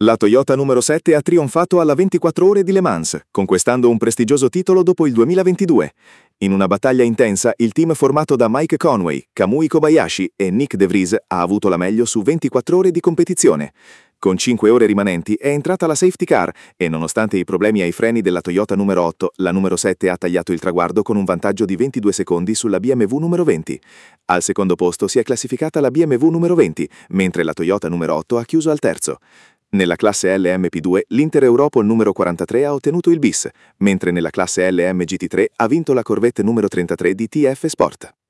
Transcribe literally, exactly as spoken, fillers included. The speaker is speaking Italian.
La Toyota numero sette ha trionfato alla ventiquattro ore di Le Mans, conquistando un prestigioso titolo dopo il duemilaventidue. In una battaglia intensa, il team formato da Mike Conway, Kamui Kobayashi e Nick De Vries ha avuto la meglio su ventiquattro ore di competizione. Con cinque ore rimanenti è entrata la safety car e nonostante i problemi ai freni della Toyota numero otto, la numero sette ha tagliato il traguardo con un vantaggio di ventidue secondi sulla B M W numero venti. Al secondo posto si è classificata la B M W numero venti, mentre la Toyota numero otto ha chiuso al terzo. Nella classe L M P due l'Inter Europol numero quarantatré ha ottenuto il bis, mentre nella classe L M G T tre ha vinto la Corvette numero trentatré di T F Sport.